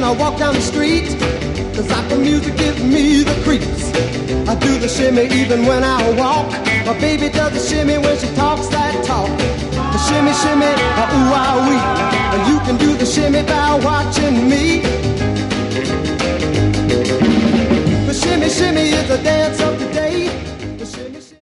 I walk down the street, the Zappa music gives me the creeps. I do the shimmy even when I walk. My baby does the shimmy when she talks that talk. The shimmy, shimmy, ooh, ah, wee. And you can do the shimmy by watching me. The shimmy, shimmy is a dance of the